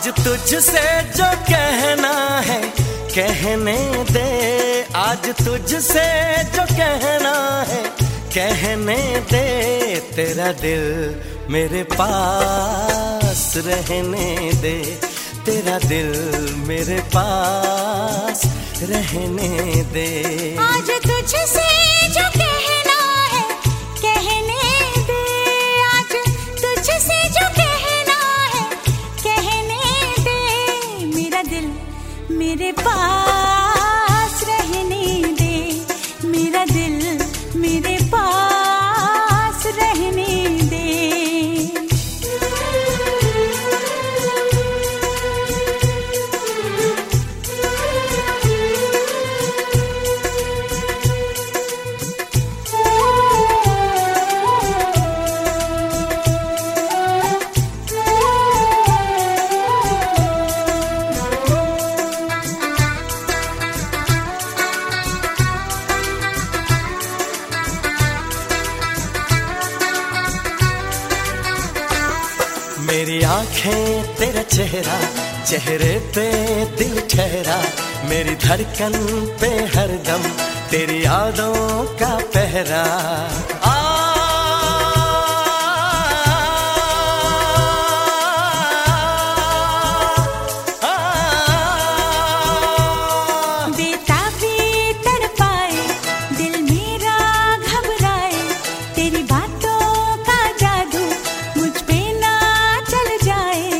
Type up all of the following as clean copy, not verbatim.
आज तुझसे जो कहना है कहने दे, आज तुझसे जो कहना है कहने दे। तेरा दिल मेरे पास रहने दे, तेरा दिल मेरे पास रहने दे। आज तुझसे जो कहना है कहने दे, आज तुझसे जो कहना है कहने दे। मेरा दिल मेरे पास रहने दे, मेरा दिल मेरे पास रहने दे। मेरी आंखें तेरा चेहरा, चेहरे पे दिल ठहरा। मेरी धड़कन पे हरदम तेरी यादों का पहरा। बेताबी तड़पाए दिल मेरा घबराए, तेरी बातों का जादू मुझ पे ना चल जाए।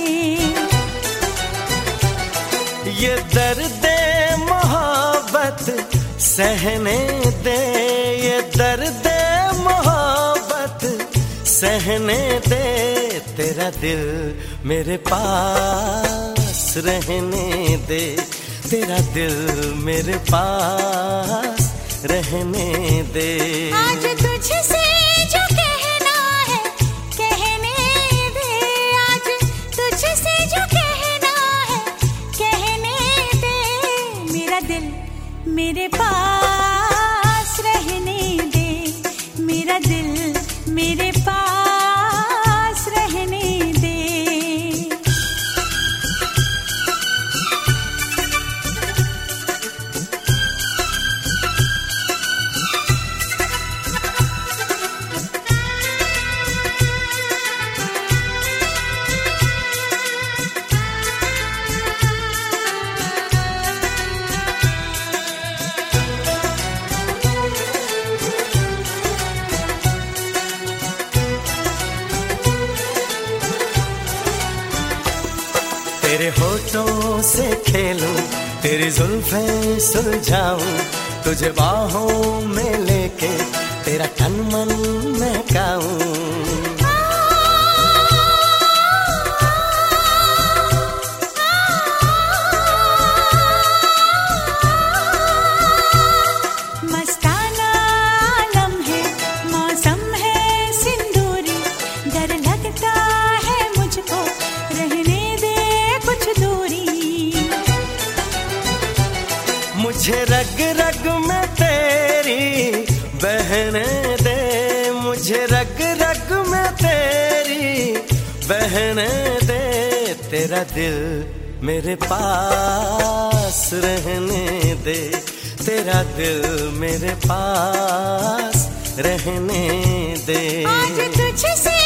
ये दर्द मोहब्बत सहने दे, ये दर्द मोहब्बत सहने दे। तेरा दिल मेरे पास रहने दे, तेरा दिल मेरे पास रहने दे। आज तुझसे जो कहना है कहने दे, आज तुझसे जो कहना है कहने दे। मेरा दिल मेरे पास रहने दे, मेरा दिल मेरे पास रहने दे। तेरे होठों से खेलूं, तेरी जुल्फें सुलझाऊं, तुझे बाहों में लेके तेरा तन मन महकाऊं। मस्ताना लम्हे मौसम है सिंदूरी, डर लगता है मुझको रहने दे कुछ दूरी। मुझे रग रग में तेरी बहने दे, मुझे रग रग में तेरी बहने दे। तेरा दिल मेरे पास रहने दे, तेरा दिल मेरे पास रहने दे। आज तुझसे